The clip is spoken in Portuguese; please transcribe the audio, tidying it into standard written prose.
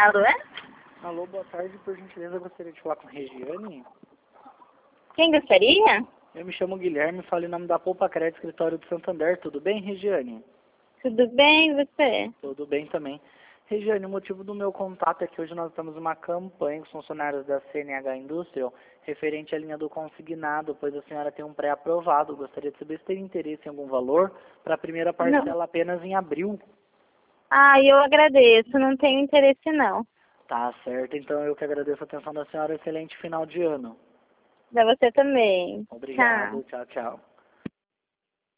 Alô, é? Alô, boa tarde. Por gentileza, eu gostaria de falar com a Regiane. Quem gostaria? Eu me chamo Guilherme, falo em nome da Poupa Crédito Escritório de Santander. Tudo bem, Regiane? Tudo bem, e você? Tudo bem também. Regiane, o motivo do meu contato é que hoje nós temos uma campanha com os funcionários da CNH Industrial referente à linha do consignado, pois a senhora tem um pré-aprovado. Gostaria de saber se tem interesse em algum valor para a primeira parcela Não. apenas em abril. Ah, eu agradeço, não tenho interesse não. Tá certo, então eu que agradeço a atenção da senhora. Excelente final de ano. Pra você também. Tchau. Obrigado, tchau, tchau.